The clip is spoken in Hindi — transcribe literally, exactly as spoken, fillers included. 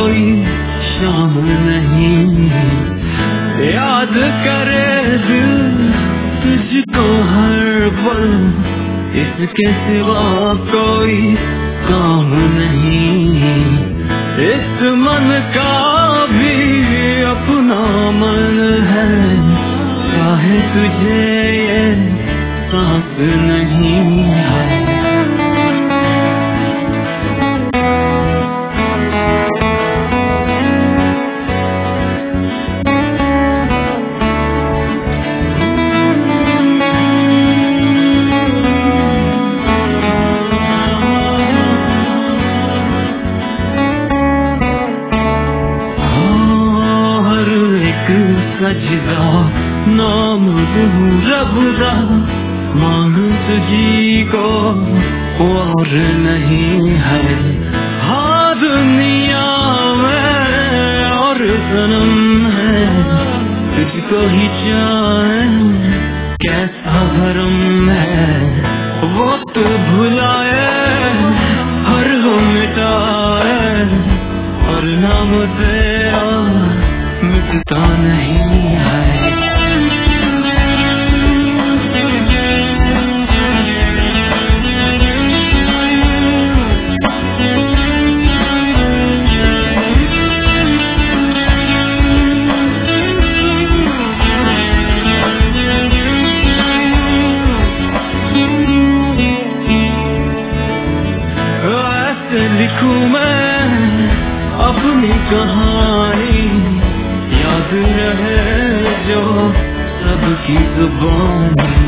कोई शाम नहीं, याद करे दिल तुझको हर पल, इसके सिवा कोई काम नहीं। इस मन का भी अपना मन है, चाहे तुझे ये सांस नहीं है। सजदा नाम लूं रब दा, मांग तुझी को और नहीं है। हाँ दुनिया में और सनम है, तुझको ही जाने कैसा भरम है। वक्त भुलाए हर हो मिटाए, और नाम तेरा मिटता नहीं है। ऐसे लिखूं मैं अपनी कहानी, याद रहे जो सबकी जुबानी।